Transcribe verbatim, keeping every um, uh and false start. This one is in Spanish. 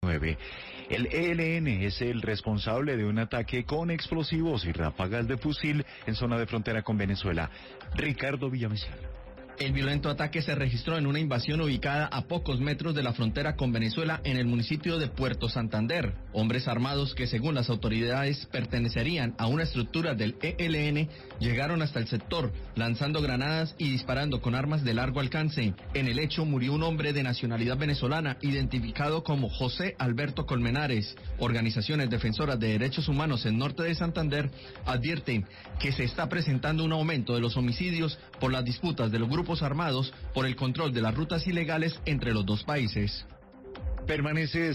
nueve. El E L N es el responsable de un ataque con explosivos y ráfagas de fusil en zona de frontera con Venezuela. Ricardo Villamizar. El violento ataque se registró en una invasión ubicada a pocos metros de la frontera con Venezuela en el municipio de Puerto Santander. Hombres armados que según las autoridades pertenecerían a una estructura del E L N llegaron hasta el sector lanzando granadas y disparando con armas de largo alcance. En el hecho murió un hombre de nacionalidad venezolana identificado como José Alberto Colmenares. Organizaciones defensoras de derechos humanos en norte de Santander advierten que se está presentando un aumento de los homicidios por las disputas de los grupos armados por el control de las rutas ilegales entre los dos países. Permanece